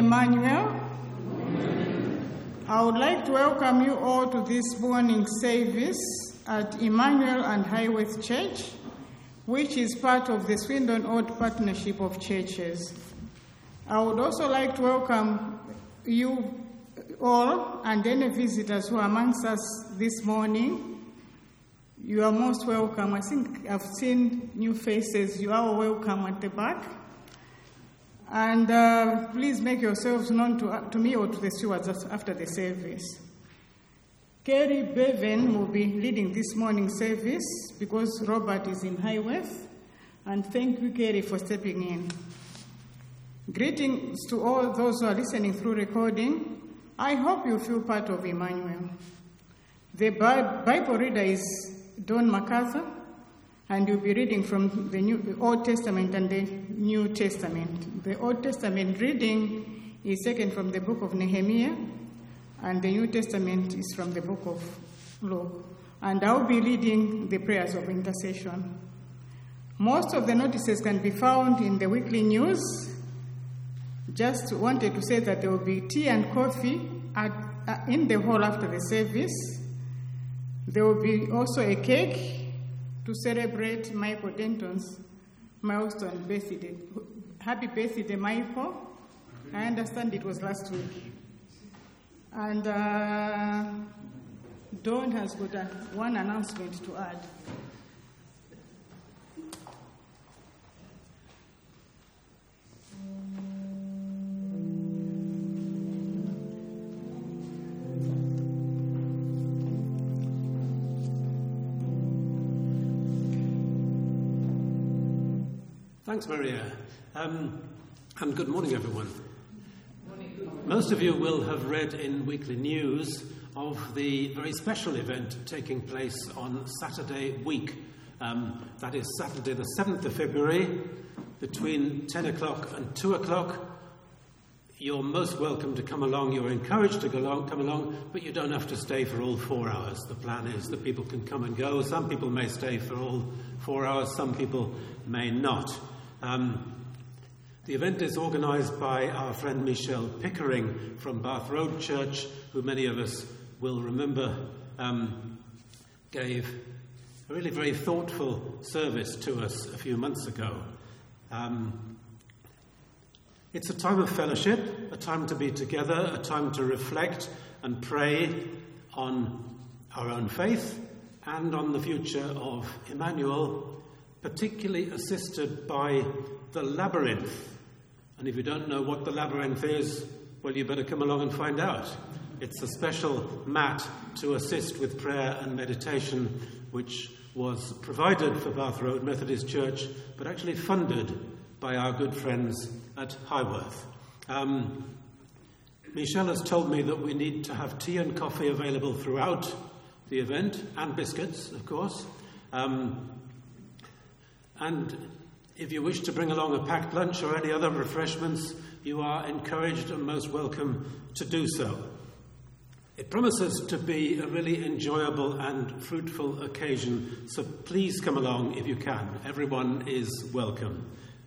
Emmanuel. I would like to welcome you all to this morning service at Emmanuel and Highworth Church, which is part of the Swindon Old Partnership of Churches. I would also like to welcome you all and any visitors who are amongst us this morning. You are most welcome. I think I've seen new faces. You are welcome at the back. And please make yourselves known to me or to the stewards after the service. Kerry Bevan will be leading this morning's service because Robert is in Highworth. And thank you, Kerry, for stepping in. Greetings to all those who are listening through recording. I hope you feel part of Emmanuel. The Bible reader is Don MacArthur, and you'll be reading from the Old Testament and the New Testament. The Old Testament reading is taken from the book of Nehemiah, and the New Testament is from the book of Luke. And I'll be leading the prayers of intercession. Most of the notices can be found in the weekly news. Just wanted to say that there will be tea and coffee in the hall after the service. There will be also a cake to celebrate Michael Denton's milestone birthday. Happy birthday, Michael. I understand it was last week. And Dawn has got one announcement to add. Thanks, Maria. And good morning, everyone. Most of you will have read in weekly news of the very special event taking place on Saturday week. That is Saturday the 7th of February, between 10 o'clock and 2 o'clock. You're most welcome to come along. You're encouraged to come along, but you don't have to stay for all 4 hours. The plan is that people can come and go. Some people may stay for all 4 hours. Some people may not. The event is organised by our friend Michelle Pickering from Bath Road Church, who many of us will remember gave a really very thoughtful service to us a few months ago. It's a time of fellowship, a time to be together, a time to reflect and pray on our own faith and on the future of Emmanuel, particularly assisted by the labyrinth. And if you don't know what the labyrinth is, well, you better come along and find out. It's a special mat to assist with prayer and meditation, which was provided for Bath Road Methodist Church, but actually funded by our good friends at Highworth. Michelle has told me that we need to have tea and coffee available throughout the event, and biscuits, of course. And if you wish to bring along a packed lunch or any other refreshments, you are encouraged and most welcome to do so. It promises to be a really enjoyable and fruitful occasion, so please come along if you can. Everyone is welcome.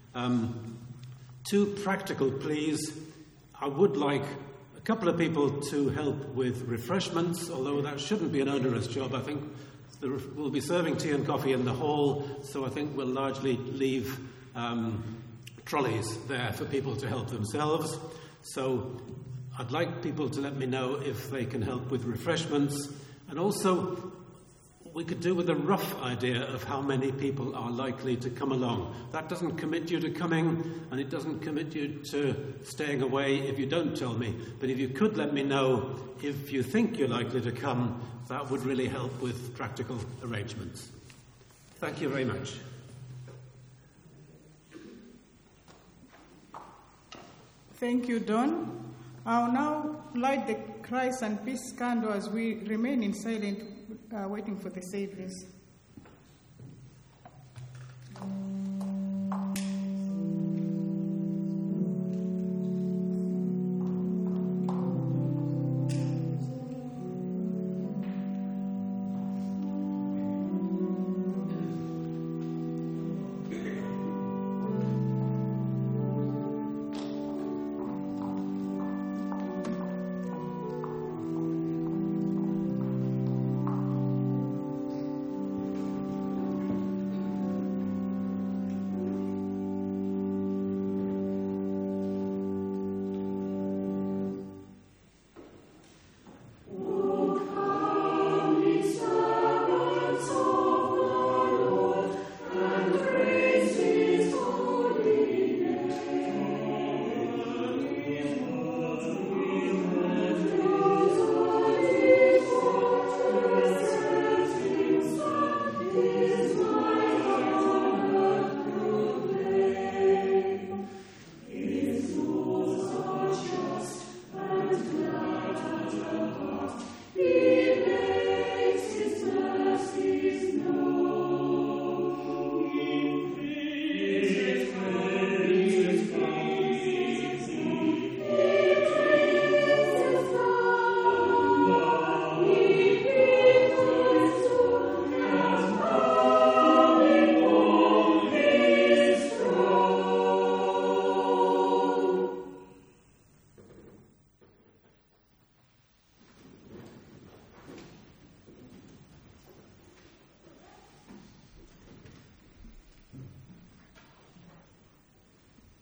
Two practical pleas. I would like a couple of people to help with refreshments, although that shouldn't be an onerous job. I think we'll be serving tea and coffee in the hall, so I think we'll largely leave trolleys there for people to help themselves. So I'd like people to let me know if they can help with refreshments. And also, we could do with a rough idea of how many people are likely to come along. That doesn't commit you to coming, and it doesn't commit you to staying away if you don't tell me. But if you could let me know if you think you're likely to come, that would really help with practical arrangements. Thank you very much. Thank you, Don. I'll now light the Christ and Peace candle as we remain in silence, waiting for the service.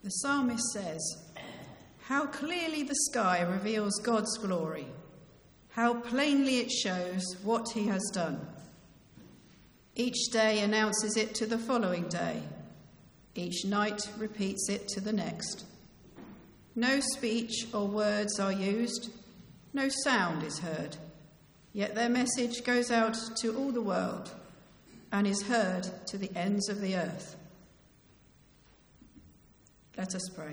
The psalmist says, "How clearly the sky reveals God's glory. How plainly it shows what he has done. Each day announces it to the following day. Each night repeats it to the next. No speech or words are used. No sound is heard. Yet their message goes out to all the world and is heard to the ends of the earth." Let us pray.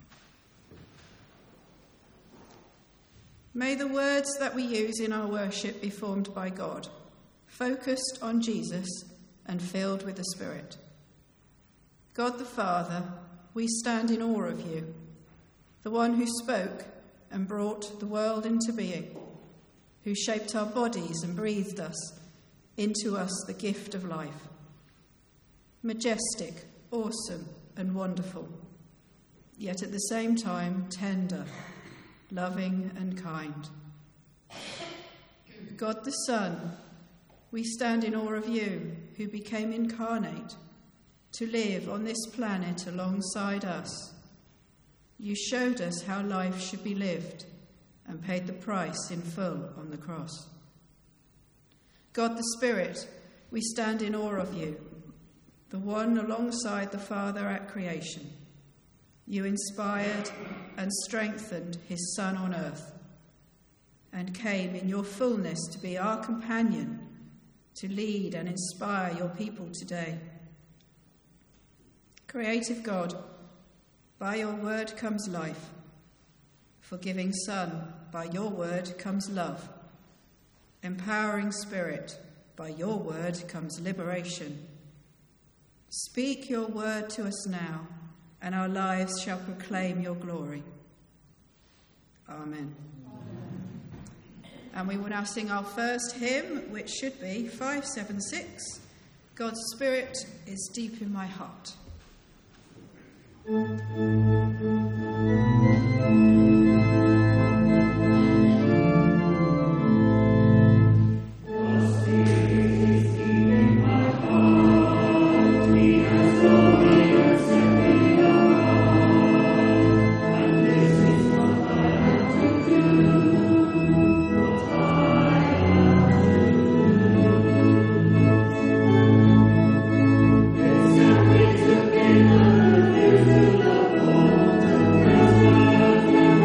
May the words that we use in our worship be formed by God, focused on Jesus and filled with the Spirit. God the Father, we stand in awe of you, the one who spoke and brought the world into being, who shaped our bodies and breathed into us the gift of life. Majestic, awesome, and wonderful, yet at the same time tender, loving, and kind. God the Son, we stand in awe of you, who became incarnate to live on this planet alongside us. You showed us how life should be lived and paid the price in full on the cross. God the Spirit, we stand in awe of you, the one alongside the Father at creation. You inspired and strengthened his Son on earth and came in your fullness to be our companion, to lead and inspire your people today. Creative God, by your word comes life. Forgiving Son, by your word comes love. Empowering Spirit, by your word comes liberation. Speak your word to us now, and our lives shall proclaim your glory. Amen. And we will now sing our first hymn, which should be 576, God's Spirit is Deep in My Heart. Thank you.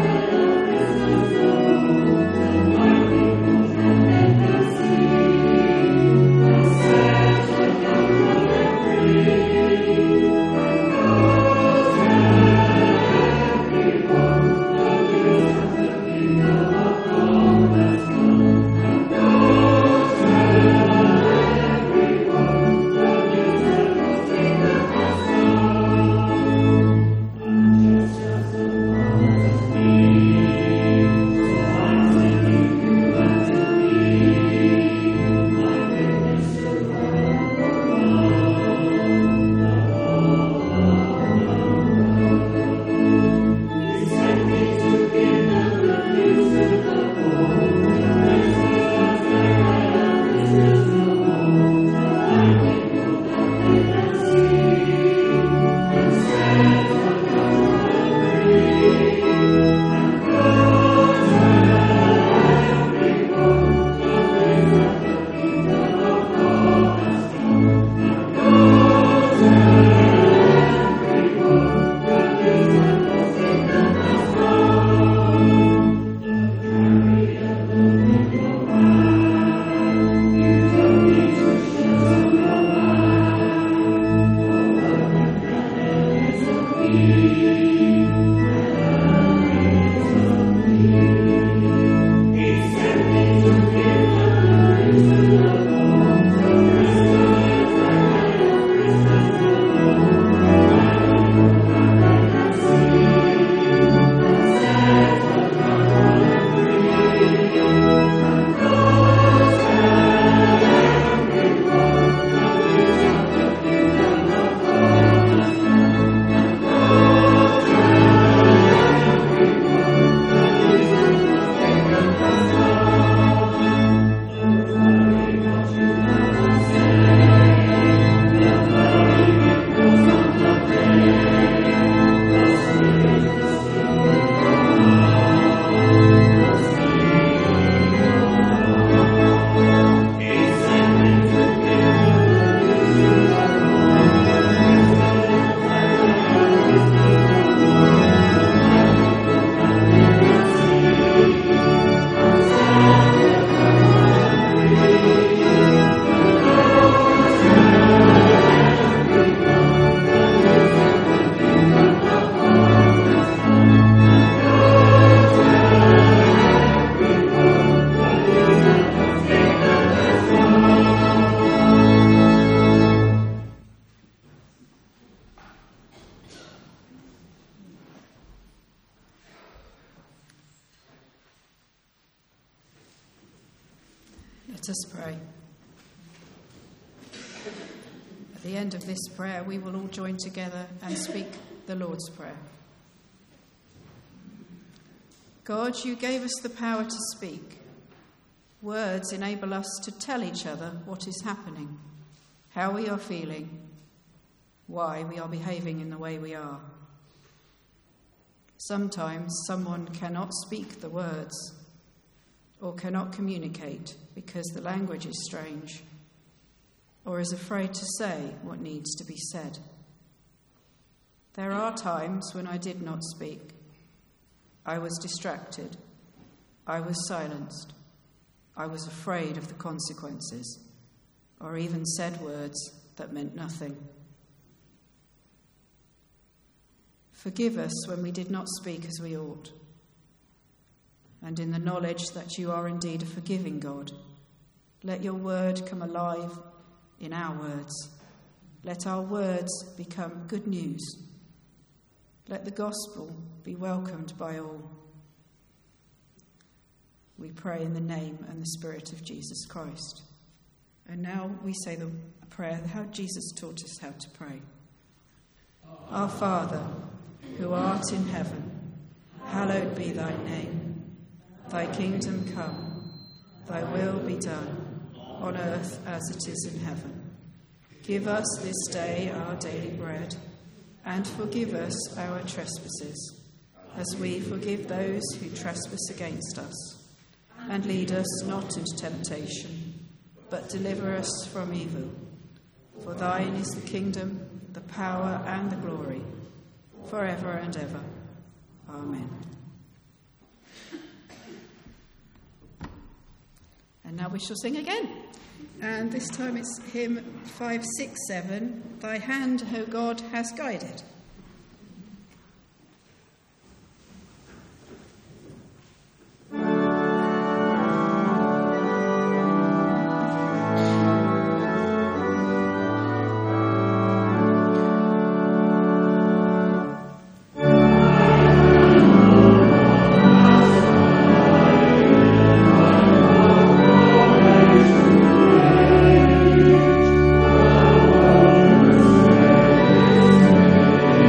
Let us pray. At the end of this prayer, we will all join together and speak the Lord's Prayer. God, you gave us the power to speak. Words enable us to tell each other what is happening, how we are feeling, why we are behaving in the way we are. Sometimes someone cannot speak the words or cannot communicate because the language is strange or is afraid to say what needs to be said. There are times when I did not speak. I was distracted. I was silenced. I was afraid of the consequences, or even said words that meant nothing. Forgive us when we did not speak as we ought. And in the knowledge that you are indeed a forgiving God, let your word come alive in our words. Let our words become good news. Let the gospel be welcomed by all. We pray in the name and the Spirit of Jesus Christ. And now we say the prayer how Jesus taught us how to pray. Our Father, who art in heaven, hallowed be thy name. Thy kingdom come, thy will be done, on earth as it is in heaven. Give us this day our daily bread, and forgive us our trespasses, as we forgive those who trespass against us. And lead us not into temptation, but deliver us from evil. For thine is the kingdom, the power, and the glory, forever and ever. Amen. And now we shall sing again. And this time it's hymn 567, Thy hand, O God, has guided. Thy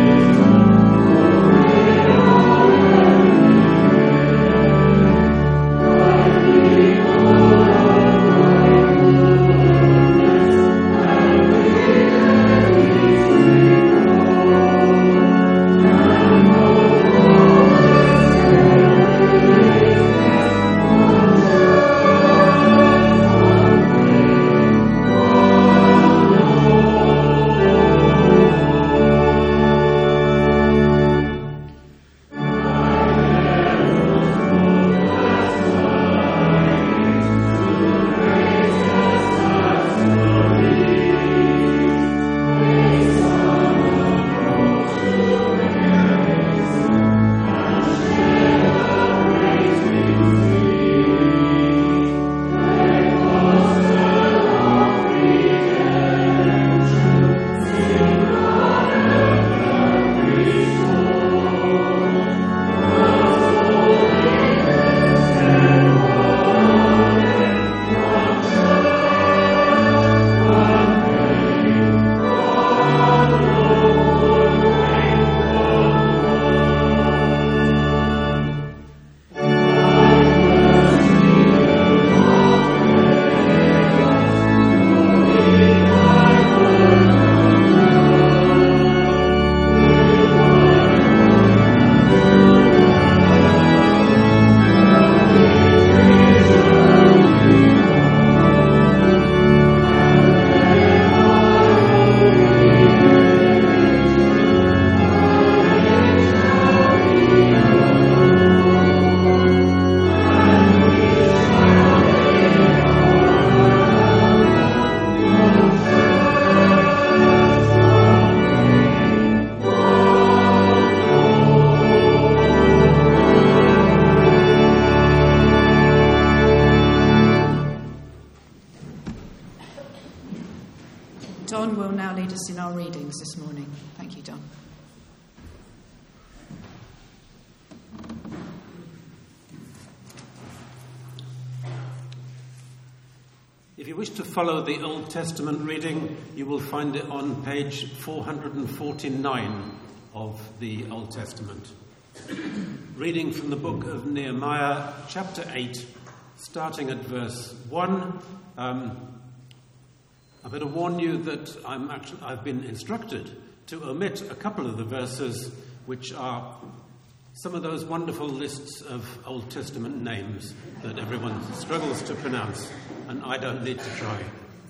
If you wish to follow the Old Testament reading, you will find it on page 449 of the Old Testament. Reading from the book of Nehemiah, chapter 8, starting at verse 1. I better warn you that I've been instructed to omit a couple of the verses which are some of those wonderful lists of Old Testament names that everyone struggles to pronounce, and I don't need to try.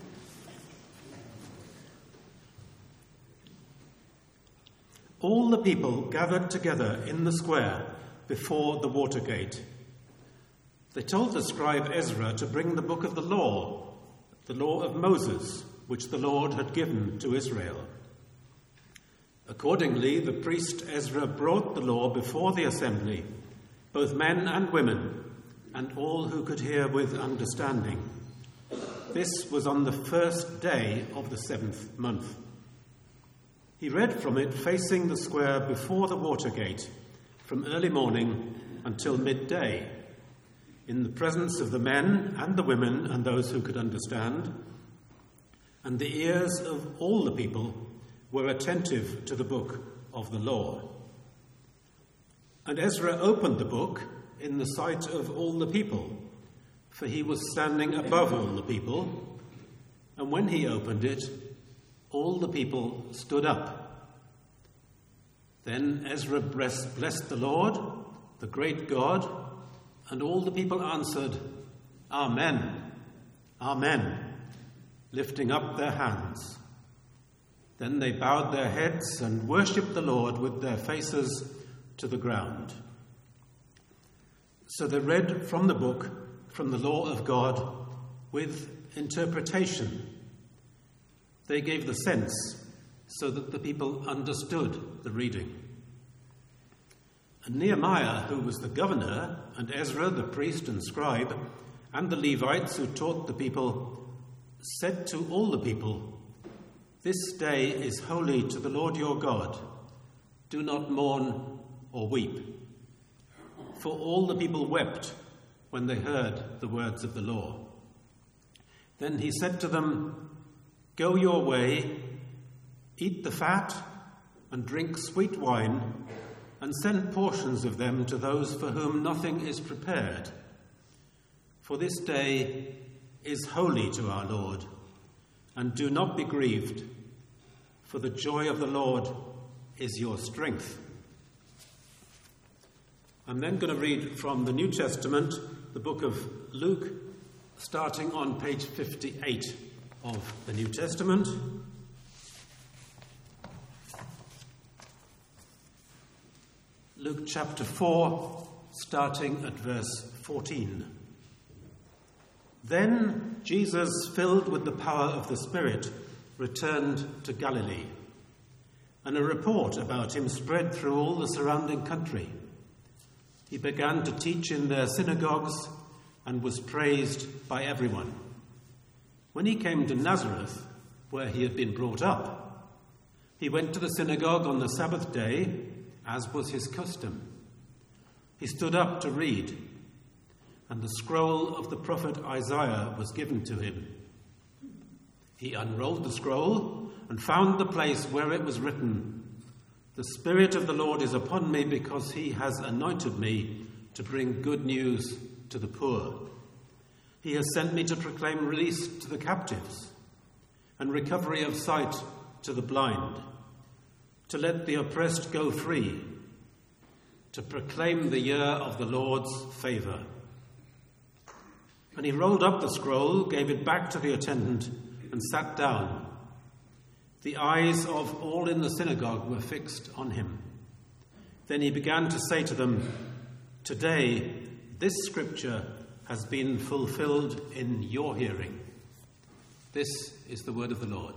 All the people gathered together in the square before the water gate. They told the scribe Ezra to bring the book of the law of Moses, which the Lord had given to Israel. Accordingly, the priest Ezra brought the law before the assembly, both men and women, and all who could hear with understanding. This was on the first day of the 7th month. He read from it facing the square before the water gate, from early morning until midday, in the presence of the men and the women and those who could understand, and the ears of all the people were attentive to the book of the law. And Ezra opened the book in the sight of all the people, for he was standing above all the people, and when he opened it, all the people stood up. Then Ezra blessed the Lord, the great God, and all the people answered, Amen, Amen, lifting up their hands. Then they bowed their heads and worshipped the Lord with their faces to the ground. So they read from the book, from the law of God, with interpretation. They gave the sense so that the people understood the reading. And Nehemiah, who was the governor, and Ezra, the priest and scribe, and the Levites who taught the people, said to all the people, This day is holy to the Lord your God. Do not mourn or weep. For all the people wept when they heard the words of the law. Then he said to them, Go your way, eat the fat, and drink sweet wine, and send portions of them to those for whom nothing is prepared. For this day is holy to our Lord, and do not be grieved, for the joy of the Lord is your strength. I'm then going to read from the New Testament, the book of Luke, starting on page 58 of the New Testament. Luke chapter 4, starting at verse 14. Then Jesus, filled with the power of the Spirit, returned to Galilee, and a report about him spread through all the surrounding country. He began to teach in their synagogues and was praised by everyone. When he came to Nazareth, where he had been brought up, he went to the synagogue on the Sabbath day, as was his custom. He stood up to read, and the scroll of the prophet Isaiah was given to him. He unrolled the scroll and found the place where it was written, The Spirit of the Lord is upon me because he has anointed me to bring good news to the poor. He has sent me to proclaim release to the captives and recovery of sight to the blind, to let the oppressed go free, to proclaim the year of the Lord's favour. And he rolled up the scroll, gave it back to the attendant, and sat down. The eyes of all in the synagogue were fixed on him. Then he began to say to them, Today, this scripture has been fulfilled in your hearing. This is the word of the Lord.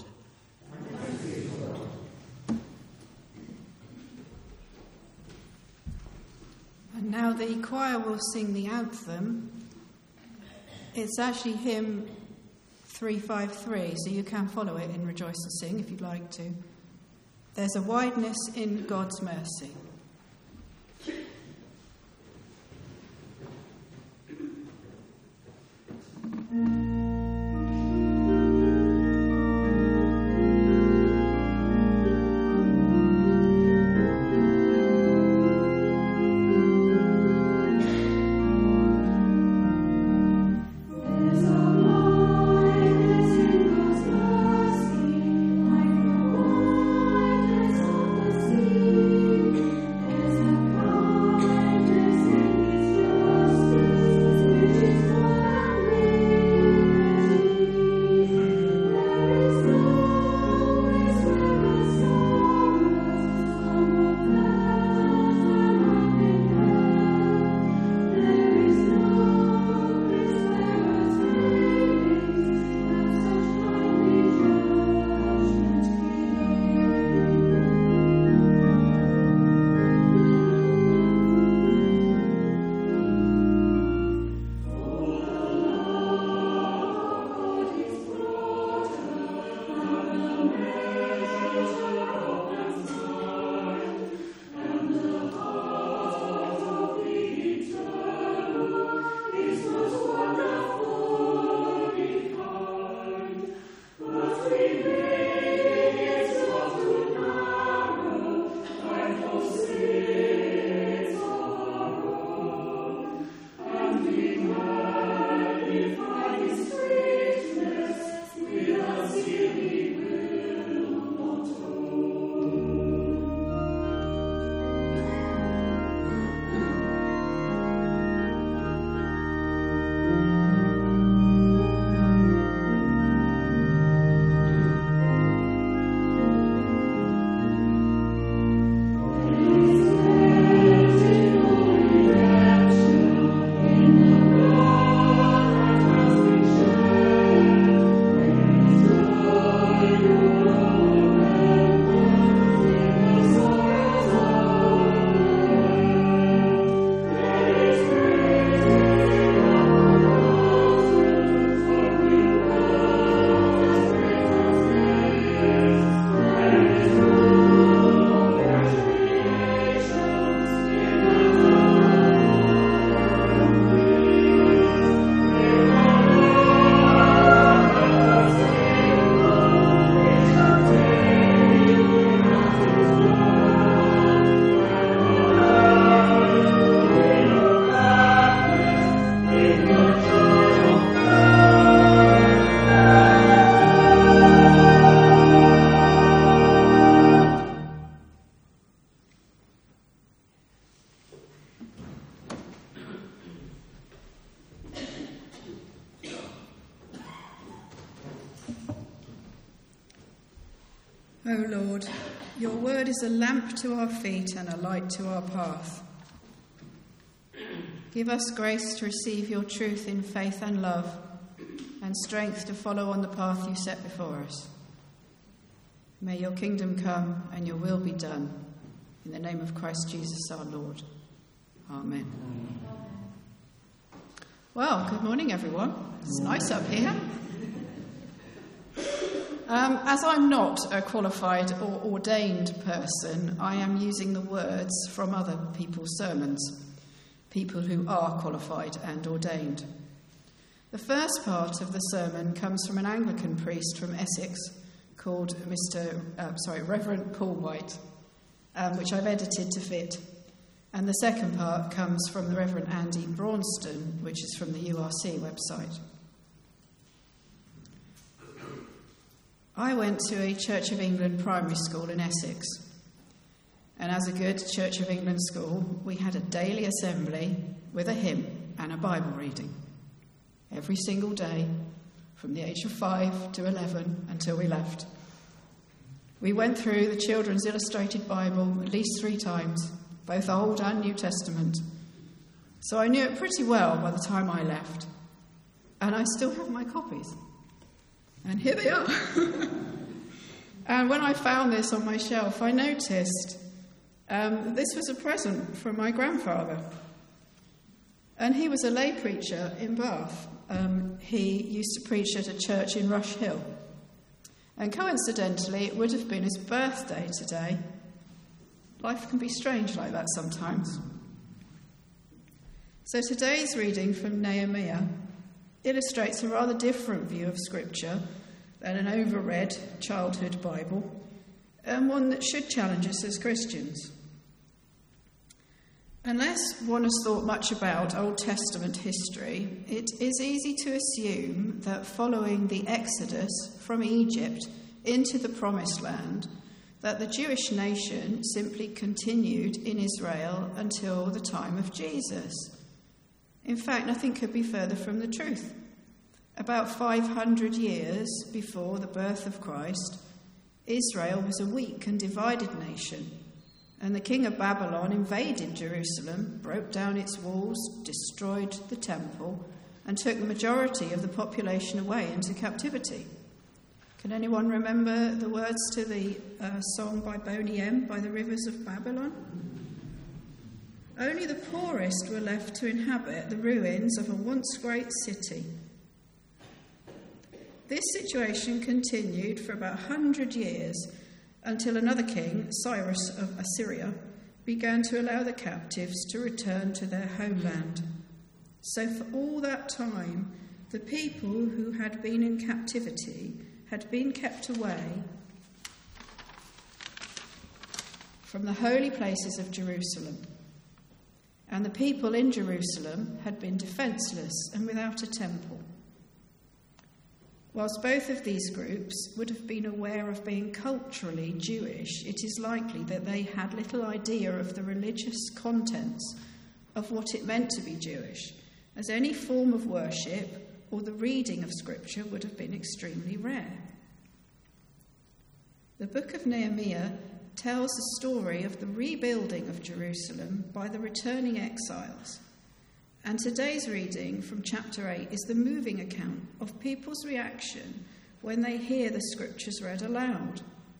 And now the choir will sing the anthem. It's actually hymn 353, so you can follow it in Rejoice and Sing if you'd like to. There's a wideness in God's mercy. O Lord, your word is a lamp to our feet and a light to our path. Give us grace to receive your truth in faith and love, and strength to follow on the path you set before us. May your kingdom come and your will be done. In the name of Christ Jesus our Lord. Amen. Well, good morning, everyone. It's nice up here. As I'm not a qualified or ordained person, I am using the words from other people's sermons, people who are qualified and ordained. The first part of the sermon comes from an Anglican priest from Essex called Reverend Paul White, which I've edited to fit. And the second part comes from the Reverend Andy Braunston, which is from the URC website. I went to a Church of England primary school in Essex. And as a good Church of England school, we had a daily assembly with a hymn and a Bible reading. Every single day, from the age of 5 to 11 until we left. We went through the Children's Illustrated Bible at least 3 times, both Old and New Testament. So I knew it pretty well by the time I left. And I still have my copies. And here they are. And when I found this on my shelf, I noticed this was a present from my grandfather. And he was a lay preacher in Bath. He used to preach at a church in Rush Hill. And coincidentally, it would have been his birthday today. Life can be strange like that sometimes. So today's reading from Nehemiah illustrates a rather different view of Scripture than an overread childhood Bible, and one that should challenge us as Christians. Unless one has thought much about Old Testament history, it is easy to assume that following the Exodus from Egypt into the Promised Land, that the Jewish nation simply continued in Israel until the time of Jesus. In fact, nothing could be further from the truth. About 500 years before the birth of Christ, Israel was a weak and divided nation, and the king of Babylon invaded Jerusalem, broke down its walls, destroyed the temple, and took the majority of the population away into captivity. Can anyone remember the words to the song by Boney M, By the Rivers of Babylon? Only the poorest were left to inhabit the ruins of a once great city. This situation continued for about 100 years until another king, Cyrus of Assyria, began to allow the captives to return to their homeland. So for all that time, the people who had been in captivity had been kept away from the holy places of Jerusalem. And the people in Jerusalem had been defenceless and without a temple. Whilst both of these groups would have been aware of being culturally Jewish, it is likely that they had little idea of the religious contents of what it meant to be Jewish, as any form of worship or the reading of Scripture would have been extremely rare. The book of Nehemiah tells the story of the rebuilding of Jerusalem by the returning exiles. And today's reading from chapter 8 is the moving account of people's reaction when they hear the Scriptures read aloud.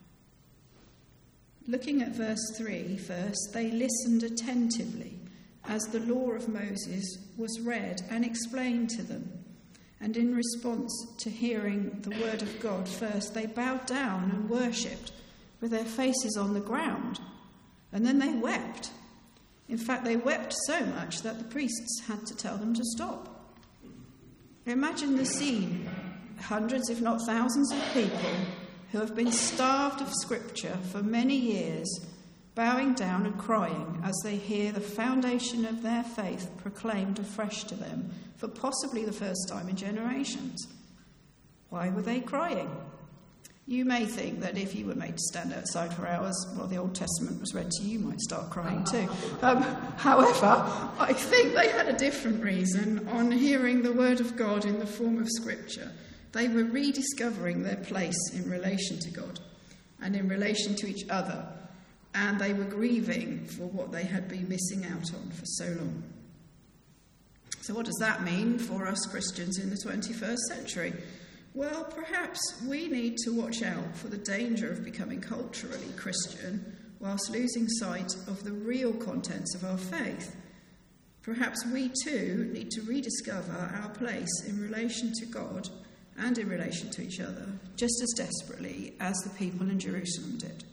Looking at verse 3 first, they listened attentively as the law of Moses was read and explained to them. And in response to hearing the word of God first, they bowed down and worshipped with their faces on the ground. And then they wept. In fact, they wept so much that the priests had to tell them to stop. Imagine the scene. Hundreds, if not thousands of people who have been starved of Scripture for many years, bowing down and crying as they hear the foundation of their faith proclaimed afresh to them for possibly the first time in generations. Why were they crying? You may think that if you were made to stand outside for hours while the Old Testament was read to you, you might start crying too. However, I think they had a different reason. On hearing the word of God in the form of Scripture, they were rediscovering their place in relation to God. and in relation to each other, and they were grieving for what they had been missing out on for so long. So what does that mean for us Christians in the 21st century? Well, perhaps we need to watch out for the danger of becoming culturally Christian whilst losing sight of the real contents of our faith. Perhaps we too need to rediscover our place in relation to God and in relation to each other, just as desperately as the people in Jerusalem did.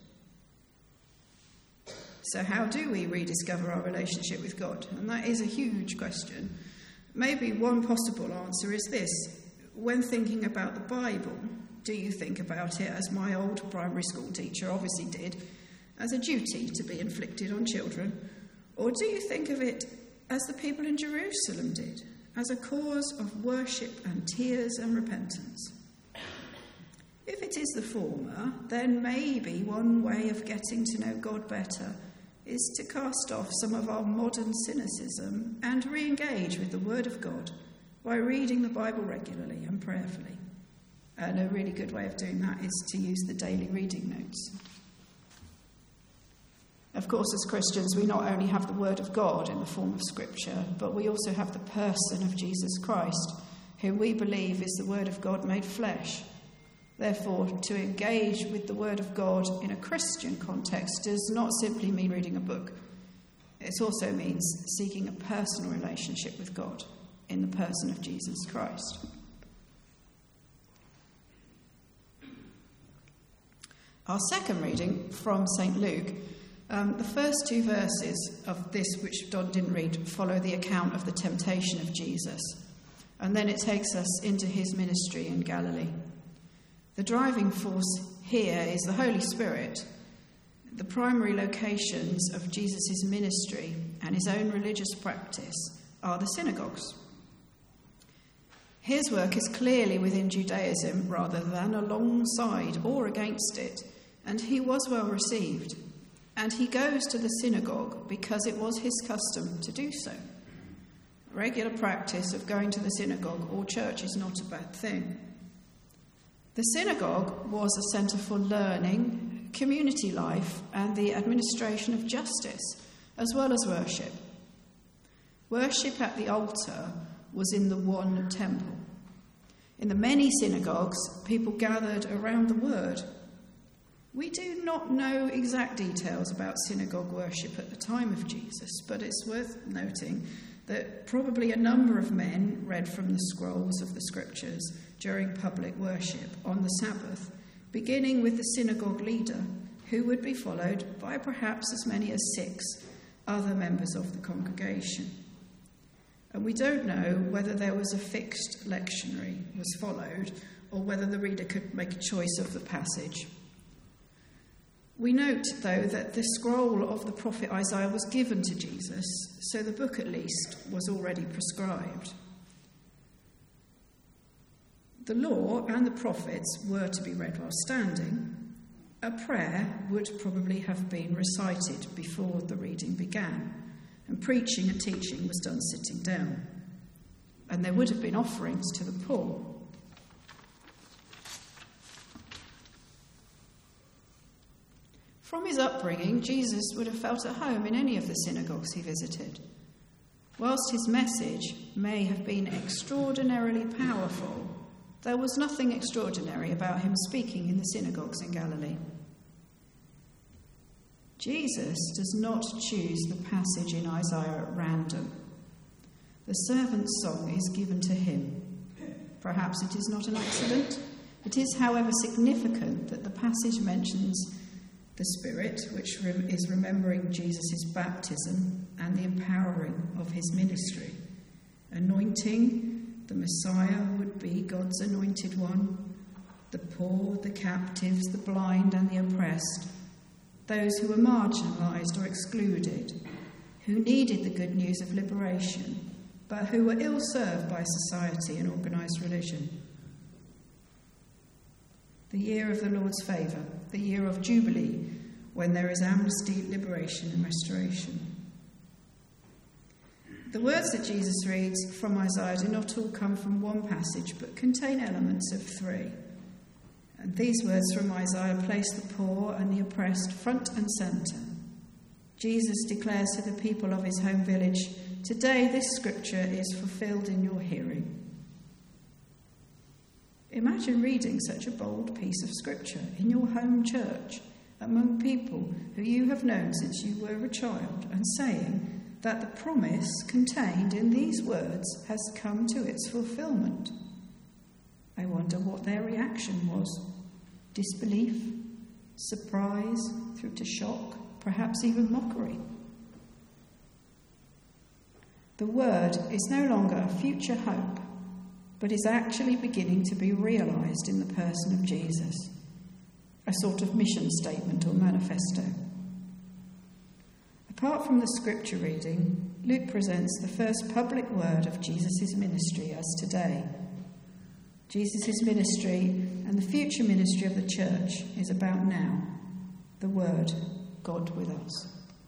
So how do we rediscover our relationship with God? And that is a huge question. Maybe one possible answer is this. When thinking about the Bible, do you think about it, as my old primary school teacher obviously did, as a duty to be inflicted on children? Or do you think of it as the people in Jerusalem did, as a cause of worship and tears and repentance? If it is the former, then maybe one way of getting to know God better is to cast off some of our modern cynicism and re-engage with the Word of God by reading the Bible regularly and prayerfully. And a really good way of doing that is to use the daily reading notes. Of course, as Christians, we not only have the Word of God in the form of Scripture, but we also have the person of Jesus Christ, who we believe is the Word of God made flesh. Therefore, to engage with the Word of God in a Christian context does not simply mean reading a book. It also means seeking a personal relationship with God in the person of Jesus Christ. Our second reading from St. Luke, the first two verses of this, which Don didn't read, follow the account of the temptation of Jesus. And then it takes us into his ministry in Galilee. The driving force here is the Holy Spirit. The primary locations of Jesus' ministry and his own religious practice are the synagogues. His work is clearly within Judaism rather than alongside or against it, and he was well received. And he goes to the synagogue because it was his custom to do so. Regular practice of going to the synagogue or church is not a bad thing. The synagogue was a centre for learning, community life, and the administration of justice, as well as worship. Worship at the altar was in the one temple. In the many synagogues, people gathered around the word. We do not know exact details about synagogue worship at the time of Jesus, but it's worth noting that probably a number of men read from the scrolls of the scriptures during public worship on the Sabbath, beginning with the synagogue leader, who would be followed by perhaps as many as 6 other members of the congregation. And we don't know whether there was a fixed lectionary was followed or whether the reader could make a choice of the passage. We note, though, that the scroll of the prophet Isaiah was given to Jesus, so the book at least was already prescribed. The law and the prophets were to be read while standing. A prayer would probably have been recited before the reading began, and preaching and teaching was done sitting down. And there would have been offerings to the poor. From his upbringing, Jesus would have felt at home in any of the synagogues he visited. Whilst his message may have been extraordinarily powerful, there was nothing extraordinary about him speaking in the synagogues in Galilee. Jesus does not choose the passage in Isaiah at random. The servant's song is given to him. Perhaps it is not an accident. It is, however, significant that the passage mentions the Spirit, which is remembering Jesus' baptism and the empowering of his ministry. Anointing, the Messiah would be God's anointed one, the poor, the captives, the blind and the oppressed, those who were marginalised or excluded, who needed the good news of liberation, but who were ill-served by society and organised religion. The year of the Lord's favour, the year of Jubilee, when there is amnesty, liberation and restoration. The words that Jesus reads from Isaiah do not all come from one passage, but contain elements of 3. And these words from Isaiah place the poor and the oppressed front and centre. Jesus declares to the people of his home village, "Today this scripture is fulfilled in your hearing." Imagine reading such a bold piece of scripture in your home church among people who you have known since you were a child, and saying that the promise contained in these words has come to its fulfillment. I wonder what their reaction was. Disbelief, surprise, through to shock, perhaps even mockery. The word is no longer a future hope, but is actually beginning to be realised in the person of Jesus, a sort of mission statement or manifesto. Apart from the scripture reading, Luke presents the first public word of Jesus' ministry as today. Jesus' ministry and the future ministry of the church is about now, the word, God with us.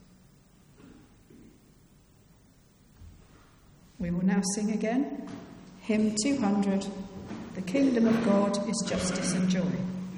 We will now sing again, hymn 200, "The Kingdom of God is Justice and Joy."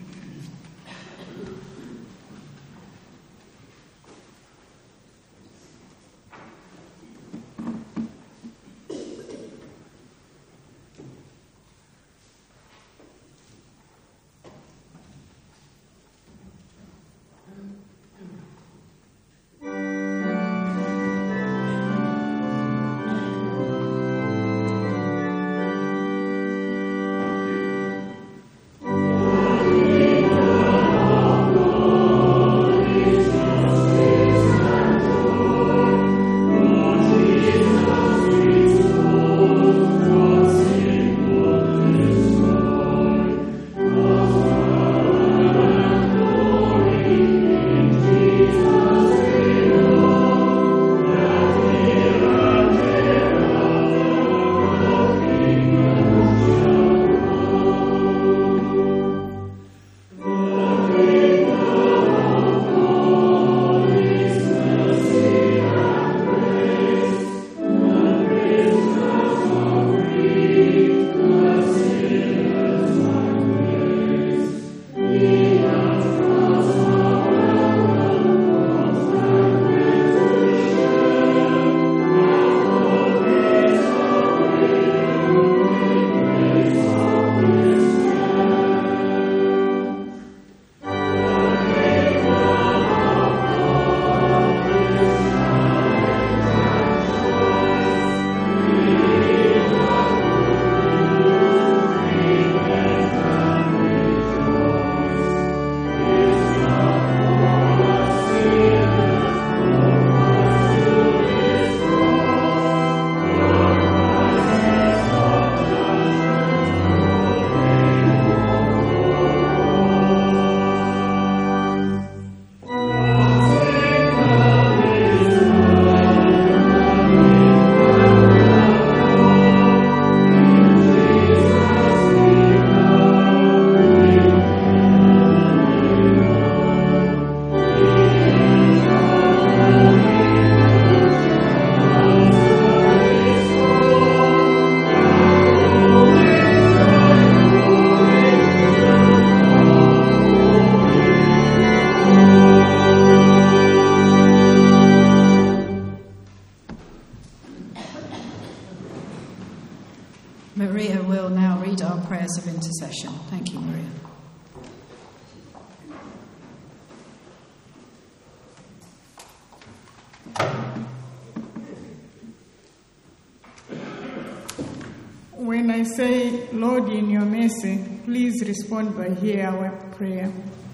Maria will now read our prayers of intercession. Thank you, Maria. When I say, Lord, in your mercy, please respond by hear our prayer.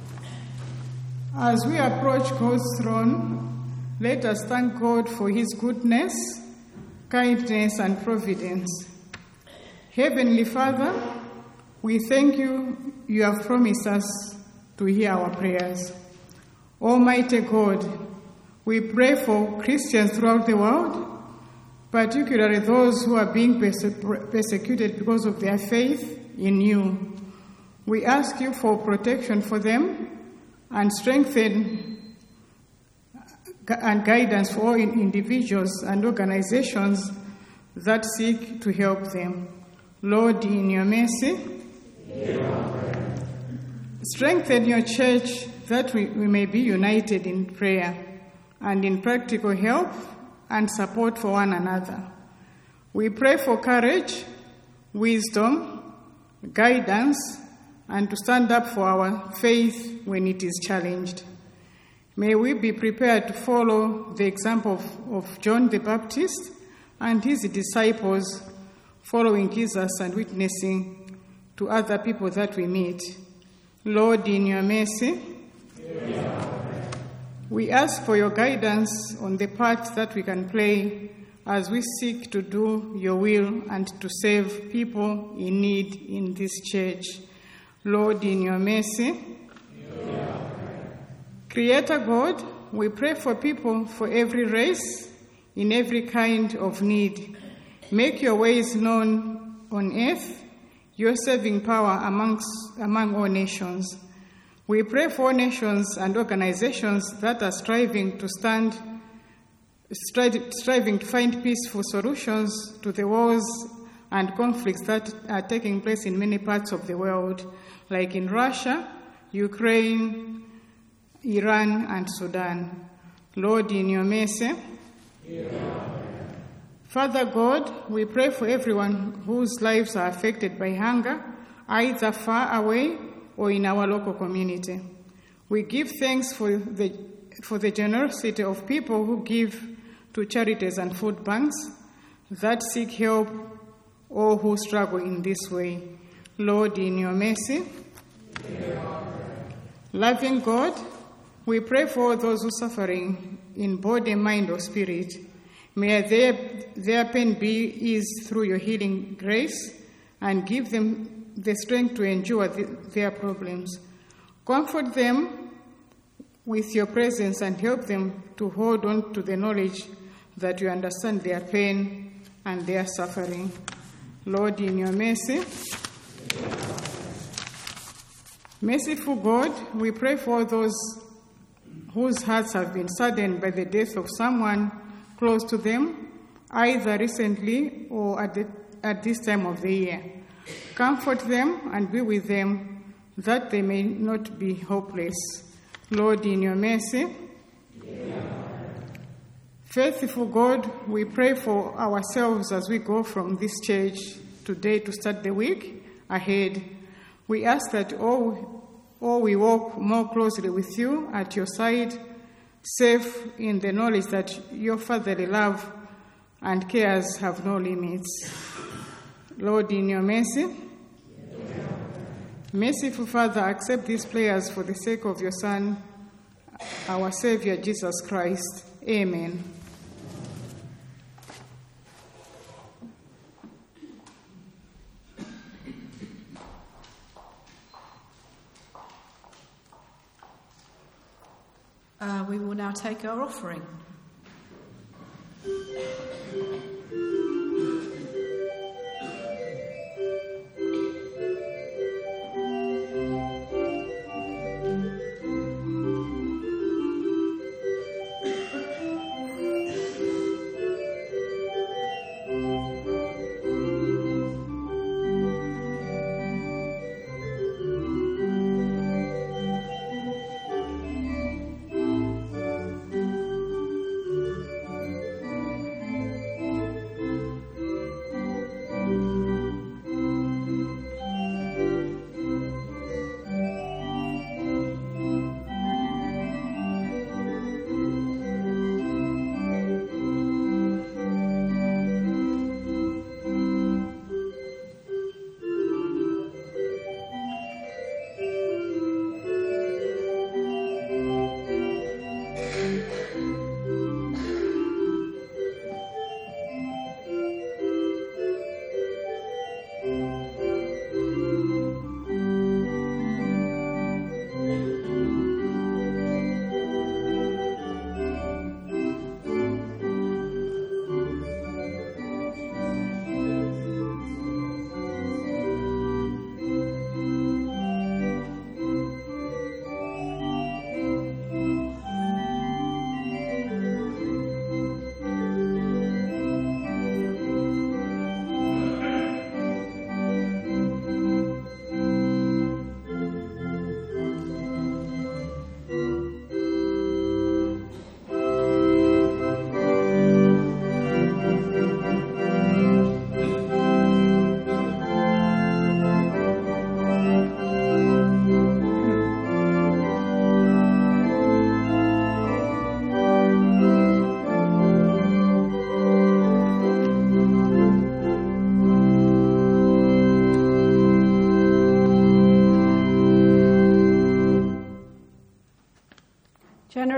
As we approach God's throne, let us thank God for his goodness, kindness, and providence. Heavenly Father, we thank you. You have promised us to hear our prayers. Almighty God, we pray for Christians throughout the world, particularly those who are being persecuted because of their faith in you. We ask you for protection for them and strengthen and guidance for all individuals and organizations that seek to help them. Lord, in your mercy, Strengthen your church that we may be united in prayer and in practical help and support for one another. We pray for courage, wisdom, guidance, and to stand up for our faith when it is challenged. May we be prepared to follow the example of John the Baptist and his disciples, following Jesus and witnessing to other people that we meet. Lord, in your mercy, we ask for your guidance on the part that we can play as we seek to do your will and to save people in need in this church. Lord, in your mercy, Creator God, we pray for people for every race, in every kind of need. Make your ways known on earth, your saving power among all nations. We pray for nations and organizations that are striving to find peaceful solutions to the wars and conflicts that are taking place in many parts of the world, like in Russia, Ukraine, Iran, and Sudan. Lord, in your mercy. Father God, we pray for everyone whose lives are affected by hunger, either far away or in our local community. We give thanks for the generosity of people who give to charities and food banks that seek help or who struggle in this way. Lord, in your mercy. Loving God, we pray for those who are suffering in body, mind, or spirit. May their pain be eased through your healing grace and give them the strength to endure their problems. Comfort them with your presence and help them to hold on to the knowledge that you understand their pain and their suffering. Lord, in your mercy. Merciful God, we pray for those whose hearts have been saddened by the death of someone close to them, either recently or at this time of the year. Comfort them and be with them, that they may not be hopeless. Lord, in your mercy. Faithful God, we pray for ourselves as we go from this church today to start the week ahead. We ask that all we walk more closely with you at your side, safe in the knowledge that your fatherly love and cares have no limits. Lord, in your mercy. Merciful Father, accept these prayers for the sake of your Son, our Savior, Jesus Christ. Amen. We will now take our offering.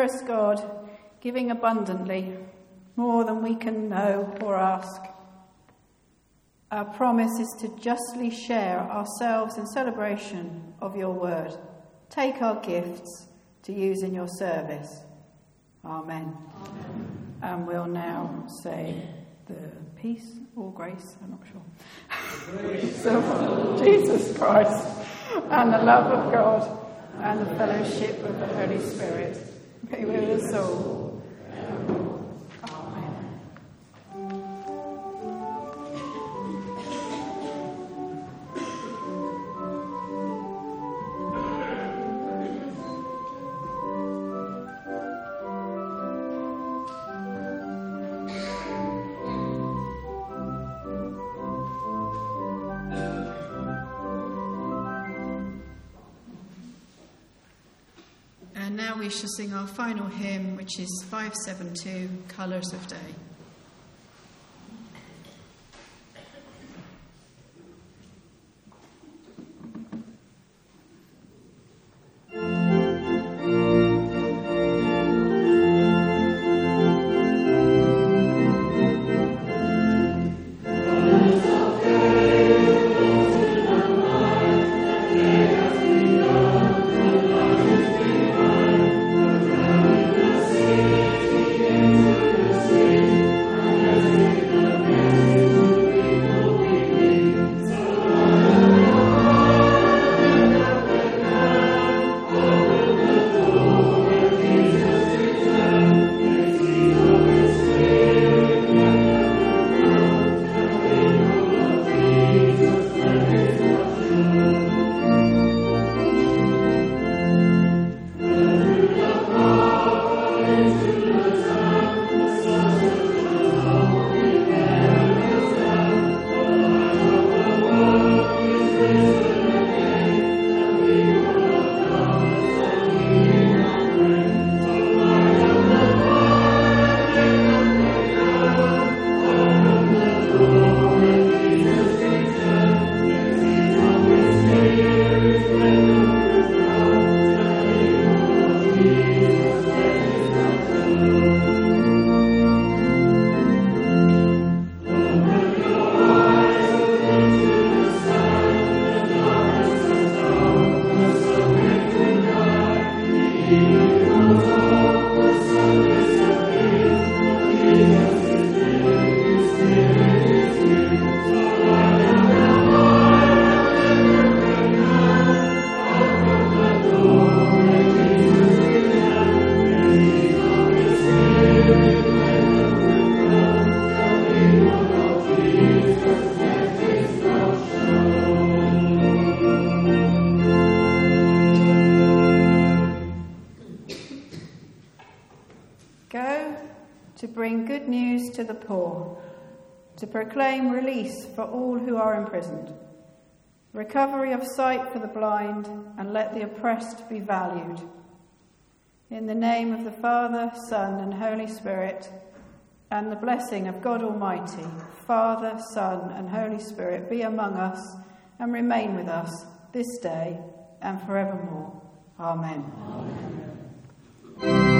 generous God, giving abundantly, more than we can know or ask. Our promise is to justly share ourselves in celebration of your word. Take our gifts to use in your service. Amen. Amen. And we'll now say the peace or grace, I'm not sure. The grace of Jesus Christ and the love of God and the fellowship of the Holy Spirit be with us all. Amen. And now we shall sing our final hymn, which is 572, Colours of Day. to bring good news to the poor, to proclaim release for all who are imprisoned, recovery of sight for the blind, and let the oppressed be valued. In the name of the Father, Son, and Holy Spirit, and the blessing of God Almighty, Father, Son, and Holy Spirit be among us and remain with us this day and forevermore. Amen. Amen.